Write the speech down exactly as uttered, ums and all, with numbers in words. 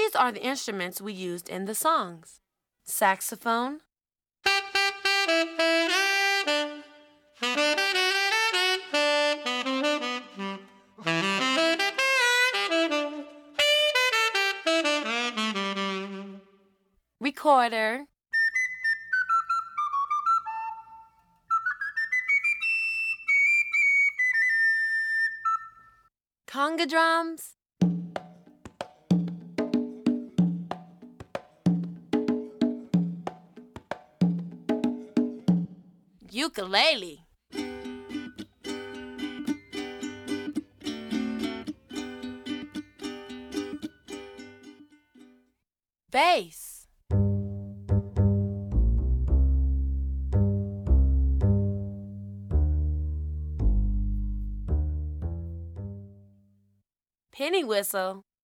These are the instruments we used in the songs: saxophone, recorder, conga drums, ukulele, bass, penny whistle,